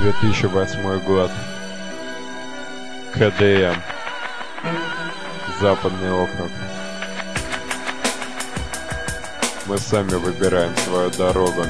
2008 год. КДМ. Западный округ. Мы сами выбираем свою дорогу.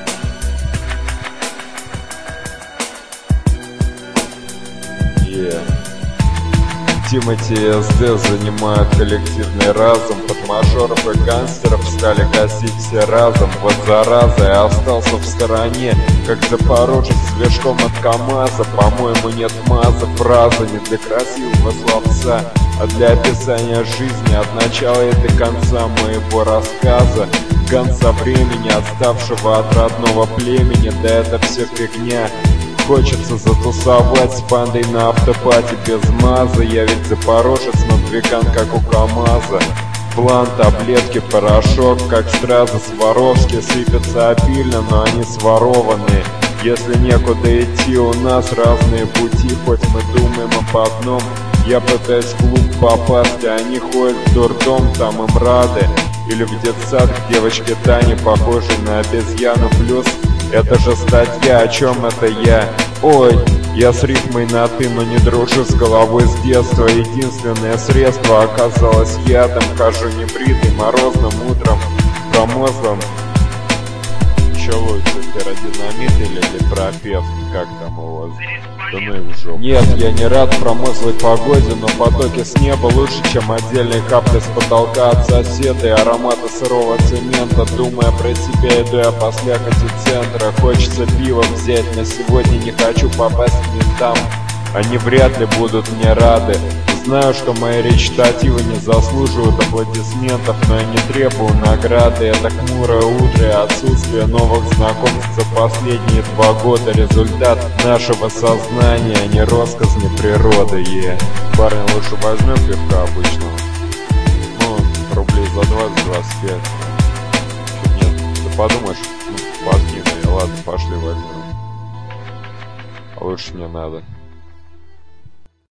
Тимати и СД занимают коллективный разум. Под мажоров и гангстеров стали гасить все разом. Вот зараза, я остался в стороне, как запорожец с вершком от КамАЗа. По-моему, нет маза, фраза не для красивого словца, а для описания жизни от начала и до конца моего рассказа. Конца времени, отставшего от родного племени, да это все фигня. Хочется затусовать с бандой на автопате без маза. Я ведь запорожец, но двиган как у КамАЗа. План, таблетки, порошок, как стразы Сваровски, сыпятся обильно, но они сворованные. Если некуда идти, у нас разные пути, хоть мы думаем об одном. Я пытаюсь в клуб попасть, а они ходят в дурдом, там им рады. Или в детсад к девочке Тане, похожей на обезьяну, плюс это же статья, о чем это я? Ой, я с рифмой на «ты», но не дружу с головой с детства. Единственное средство оказалось ядом. Хожу небритый морозным утром, промозглым. Еще лучше пиродинамит или пропев, как там его? Да ну и в жопу. Нет, я не рад промозглой погоде, но потоки с неба лучше, чем отдельные капли с потолка от соседа и аромата сырого цемента. Думая про себя, иду я по слякоти центра. Хочется пива взять, но сегодня не хочу попасть к ментам. Они вряд ли будут мне рады. Знаю, что мои речитативы не заслуживают аплодисментов, но я не требую награды. Это хмурое утро и отсутствие новых знакомств за последние 2 года. Результат нашего сознания, а не россказни природы. Парни, лучше возьмем пивка обычного. Ну, рублей за 20-25. Нет, ты подумаешь, подкину. Ладно, пошли возьмем. А лучше мне надо.